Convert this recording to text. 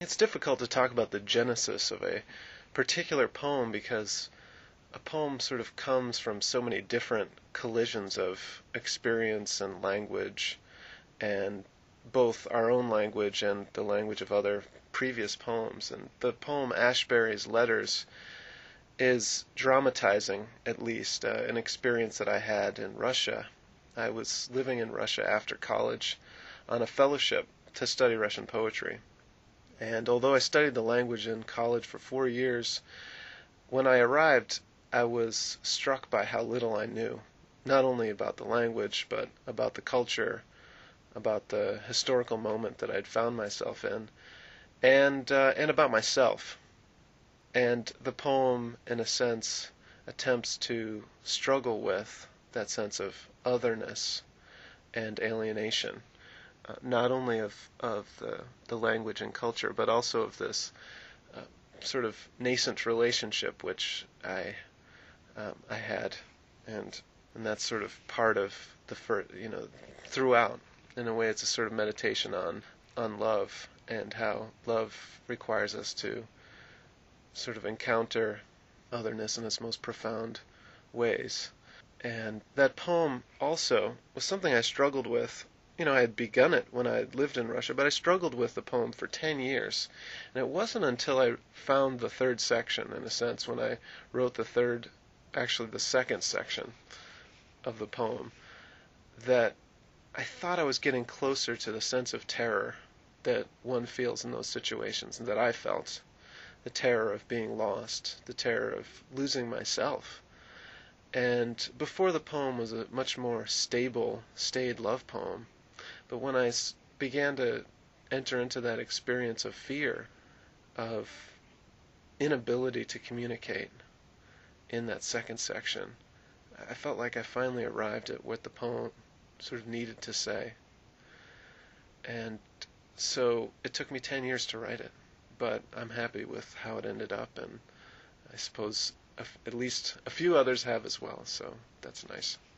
It's difficult to talk about the genesis of a particular poem because a poem sort of comes from so many different collisions of experience and language, and both our own language and the language of other previous poems. And the poem Ashbery's Letters is dramatizing, at least, an experience that I had in Russia. I was living in Russia after college on a fellowship to study Russian poetry. And although I studied the language in college for 4 years, when I arrived, I was struck by how little I knew, not only about the language, but about the culture, about the historical moment that I'd found myself in, and about myself. And the poem, in a sense, attempts to struggle with that sense of otherness and alienation, not only of the language and culture, but also of this sort of nascent relationship which I had, and that's sort of part of the throughout. In a way, it's a sort of meditation on love and how love requires us to sort of encounter otherness in its most profound ways. And that poem also was something I struggled with. I had begun it when I had lived in Russia, but I struggled with the poem for 10 years. And it wasn't until I found the third section, in a sense, when I wrote the second section of the poem, that I thought I was getting closer to the sense of terror that one feels in those situations, and that I felt. The terror of being lost, the terror of losing myself. And before the poem was a much more stable, staid love poem. But when I began to enter into that experience of fear, of inability to communicate in that second section, I felt like I finally arrived at what the poem sort of needed to say. And so it took me 10 years to write it, but I'm happy with how it ended up, and I suppose at least a few others have as well, so that's nice.